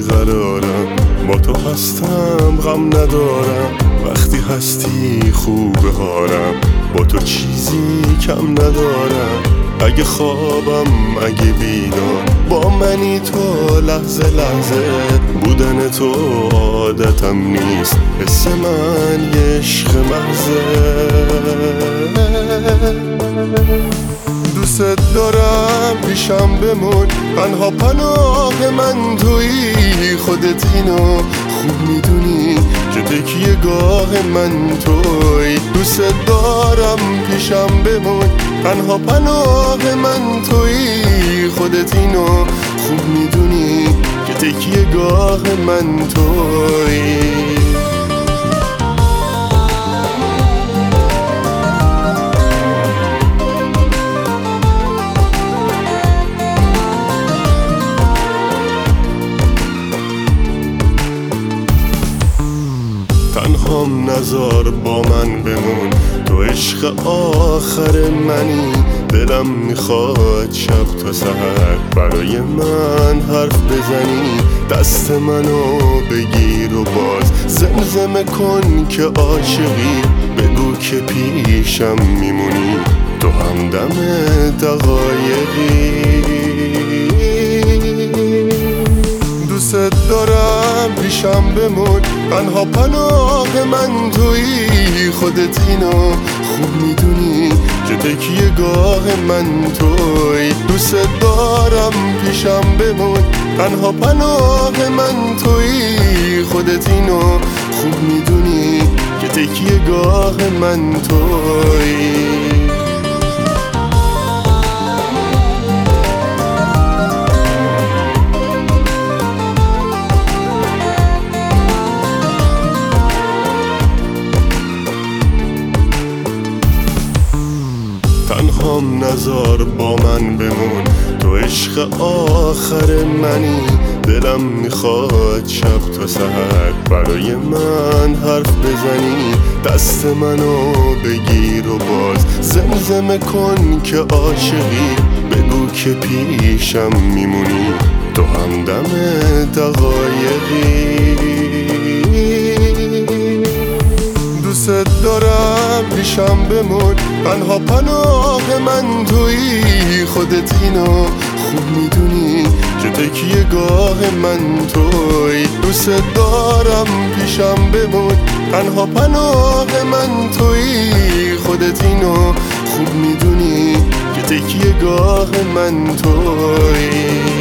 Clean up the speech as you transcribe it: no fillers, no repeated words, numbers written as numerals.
قرارم، با تو هستم غم ندارم، وقتی هستی خوب حالم، با تو چیزی کم ندارم. اگه خوابم اگه بیدار، با منی تو لحظه لحظه، بودن تو عادتم نیست، حس من یه عشق محضه. دوست دارم پیشم بمون، تنها پناه من تویی، خودت اینو خوب میدونی که تکیه گاه من تویی. دوست دارم پیشم بمون، تنها پناه من تویی، خودت اینو خوب میدونی که تکیه گاه من تویی. تنهام نزار با من بمون، تو عشق آخر منی، دلم میخواد شب تا سحر برای من حرف بزنی، دست منو بگیر و باز زمزمه کن که عاشقی، بگو که پیشم میمونی، تو همدم دقایقی. دوست دارم پیشم بمون، تنها پناه من تویی، خودت اینو خوب میدونی که تکیه گاه من تویی. دوست دارم پیشم بمون، تنها پناه من تویی، خودت اینو خوب میدونی که تکیه گاه من تویی. تنهام نزار با من بمون، تو عشق آخر منی، دلم میخواد شب تا سحر برای من حرف بزنی، دست منو بگیر و باز زمزمه کن که عاشقی، بگو که پیشم میمونی، تو همدم دقایقی. دوست دارم پیشم بمون، تنها پناه من تویی، خودت اینو خوب میدونی که تکیه گاه من تویی. دوست دارم پیشم بمون، تنها پناه من تویی، خودت اینو خوب میدونی که تکیه گاه من تویی.